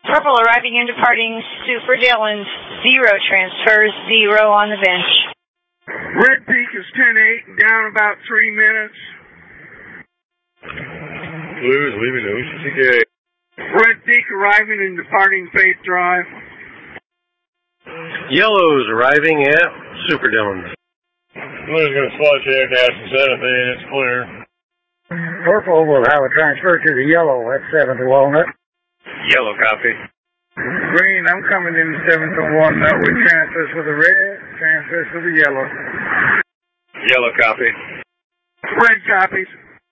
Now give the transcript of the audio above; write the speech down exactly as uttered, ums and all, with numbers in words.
Purple arriving and departing, Super Dylan, zero transfers, zero on the bench. Red Peak is ten eight, down about three minutes. Blue is leaving O C C K. Red Peak arriving and departing Faith Drive. Yellow's arriving at Super Dylan. Blue's going to flush air gas in seventeen, it's clear. Purple will have a transfer to the yellow at seven to Walnut. Yellow copy. Green, I'm coming in seven to Walnut with transfers for the red, transfers for the yellow. Yellow copy. Red copies.